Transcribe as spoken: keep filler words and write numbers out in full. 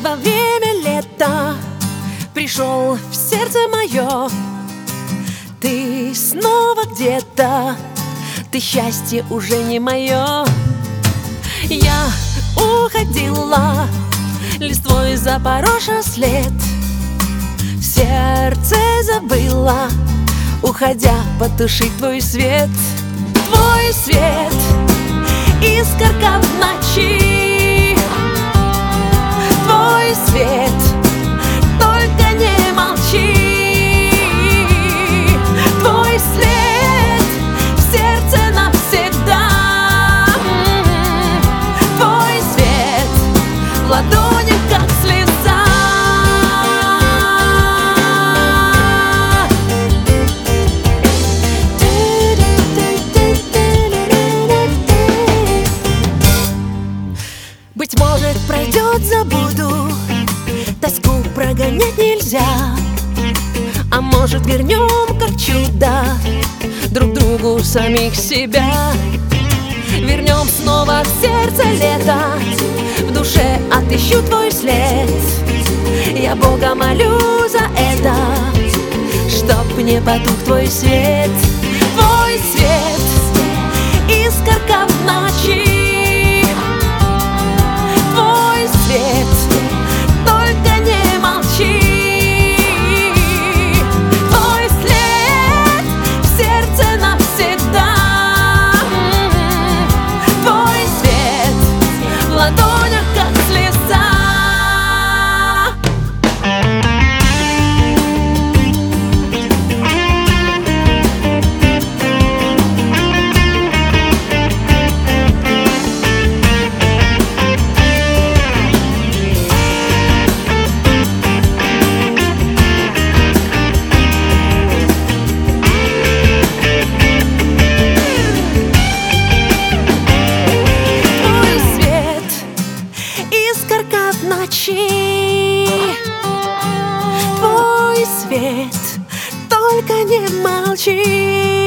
во время лета пришел в сердце мое. Ты снова где-то, ты счастье уже не мое. Я уходила, листвой запороша след, в сердце забыла, уходя, потушить твой свет. Твой свет, искорка в ночи. Твой свет, только не молчи. Твой след в сердце навсегда. Твой свет в ладонях, как слеза. Быть может, пройдет, забуду, тоску прогонять нельзя. А может, вернем, как чудо, друг другу самих себя. Вернем снова в сердце лето, в душе отыщу твой след. Я Бога молю за это, чтоб не потух твой свет. Твой свет, искорка в ночи. Твой свет, только не молчи. Твой след в сердце навсегда. Твой свет в ладонях, как слеза. Искорка в ночи. Твой свет, только не молчи.